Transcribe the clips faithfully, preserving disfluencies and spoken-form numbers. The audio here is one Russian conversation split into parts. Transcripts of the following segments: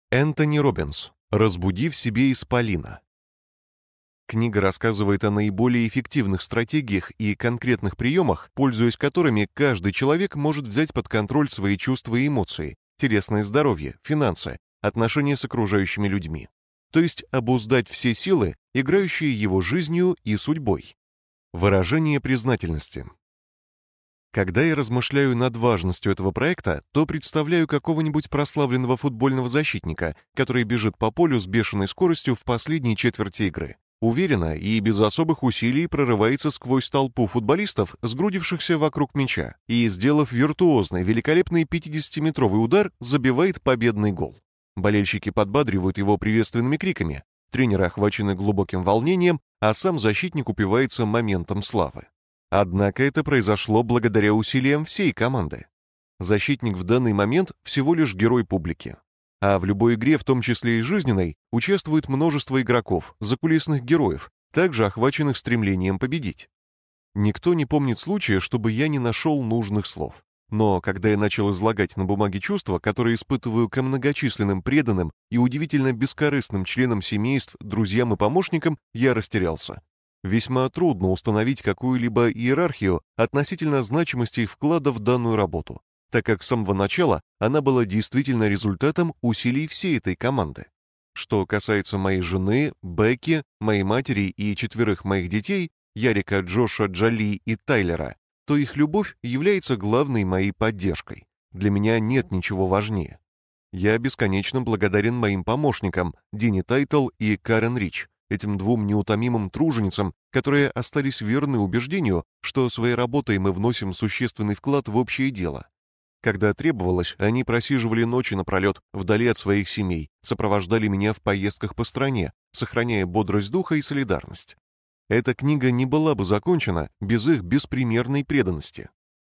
Энтони Роббинс. «Разбуди в себе исполина». Книга рассказывает о наиболее эффективных стратегиях и конкретных приемах, пользуясь которыми каждый человек может взять под контроль свои чувства и эмоции, телесное здоровье, финансы, отношения с окружающими людьми. То есть обуздать все силы, играющие его жизнью и судьбой. Выражение признательности. Когда я размышляю над важностью этого проекта, то представляю какого-нибудь прославленного футбольного защитника, который бежит по полю с бешеной скоростью в последней четверти игры. Уверенно и без особых усилий прорывается сквозь толпу футболистов, сгрудившихся вокруг мяча, и, сделав виртуозный, великолепный пятидесятиметровый удар, забивает победный гол. Болельщики подбадривают его приветственными криками, тренеры охвачены глубоким волнением, а сам защитник упивается моментом славы. Однако это произошло благодаря усилиям всей команды. Защитник в данный момент всего лишь герой публики. А в любой игре, в том числе и жизненной, участвует множество игроков, закулисных героев, также охваченных стремлением победить. Никто не помнит случая, чтобы я не нашел нужных слов. Но когда я начал излагать на бумаге чувства, которые испытываю ко многочисленным преданным и удивительно бескорыстным членам семейств, друзьям и помощникам, я растерялся. Весьма трудно установить какую-либо иерархию относительно значимости их вклада в данную работу, так как с самого начала она была действительно результатом усилий всей этой команды. Что касается моей жены, Бекки, моей матери и четверых моих детей, Ярика, Джоша, Джоли и Тайлера, то их любовь является главной моей поддержкой. Для меня нет ничего важнее. Я бесконечно благодарен моим помощникам Дини Тайтл и Карен Рич, этим двум неутомимым труженицам, которые остались верны убеждению, что своей работой мы вносим существенный вклад в общее дело. Когда требовалось, они просиживали ночи напролет вдали от своих семей, сопровождали меня в поездках по стране, сохраняя бодрость духа и солидарность. Эта книга не была бы закончена без их беспримерной преданности.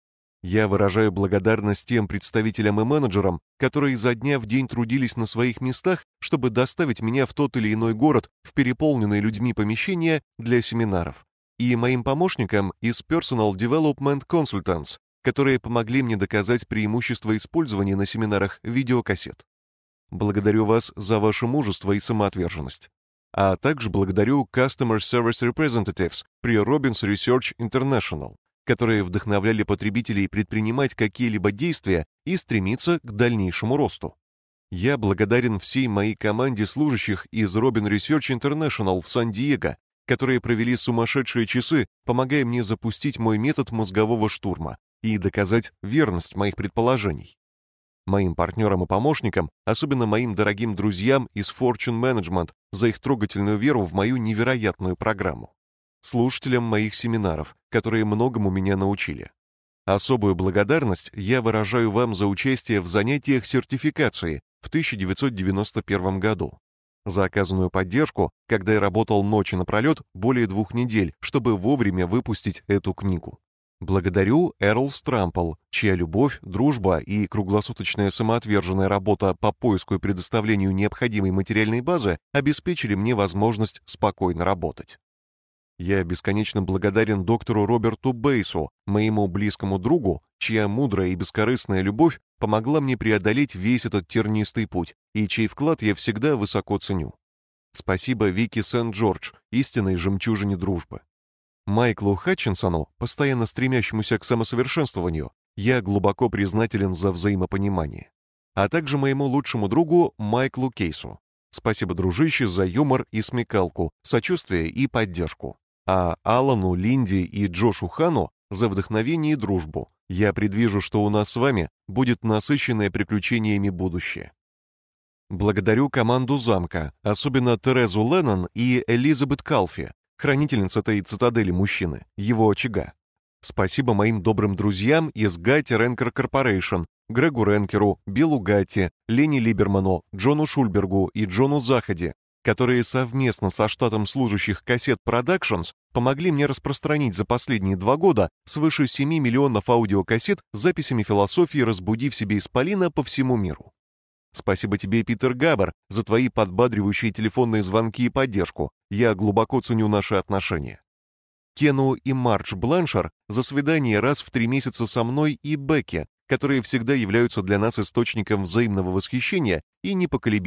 Я выражаю благодарность тем представителям и менеджерам, которые изо дня в день трудились на своих местах, чтобы доставить меня в тот или иной город в переполненные людьми помещения для семинаров, и моим помощникам из Personal Development Consultants, которые помогли мне доказать преимущество использования на семинарах видеокассет. Благодарю вас за ваше мужество и самоотверженность. А также благодарю Customer Service Representatives при Robbins Research International, которые вдохновляли потребителей предпринимать какие-либо действия и стремиться к дальнейшему росту. Я благодарен всей моей команде служащих из Robbins Research International в Сан-Диего, которые провели сумасшедшие часы, помогая мне запустить мой метод мозгового штурма и доказать верность моих предположений. Моим партнерам и помощникам, особенно моим дорогим друзьям из Fortune Management, за их трогательную веру в мою невероятную программу. Слушателям моих семинаров, которые многому меня научили. Особую благодарность я выражаю вам за участие в занятиях сертификации в тысяча девятьсот девяносто первом году, за оказанную поддержку, когда я работал ночи напролет более двух недель, чтобы вовремя выпустить эту книгу. Благодарю Эрл Стрампл, чья любовь, дружба и круглосуточная самоотверженная работа по поиску и предоставлению необходимой материальной базы обеспечили мне возможность спокойно работать. Я бесконечно благодарен доктору Роберту Бейсу, моему близкому другу, чья мудрая и бескорыстная любовь помогла мне преодолеть весь этот тернистый путь, и чей вклад я всегда высоко ценю. Спасибо Вики Сент-Джордж, истинной жемчужине дружбы. Майклу Хатчинсону, постоянно стремящемуся к самосовершенствованию, я глубоко признателен за взаимопонимание. А также моему лучшему другу Майклу Кейсу. Спасибо, дружище, за юмор и смекалку, сочувствие и поддержку. А Алану, Линди и Джошу Хану за вдохновение и дружбу. Я предвижу, что у нас с вами будет насыщенное приключениями будущее. Благодарю команду замка, особенно Терезу Леннон и Элизабет Калфи, хранительниц этой цитадели мужчины, его очага. Спасибо моим добрым друзьям из Гатти Ренкер Корпорейшн, Грегу Ренкеру, Биллу Гатти, Ленни Либерману, Джону Шульбергу и Джону Заходи, которые совместно со штатом служащих Cassette Productions помогли мне распространить за последние два года свыше семи миллионов аудиокассет с записями философии «Разбуди в себе исполина» по всему миру. Спасибо тебе, Питер Габбер, за твои подбадривающие телефонные звонки и поддержку. Я глубоко ценю наши отношения. Кену и Мардж Бланшар за свидание раз в три месяца со мной и Бекки, которые всегда являются для нас источником взаимного восхищения и непоколебимой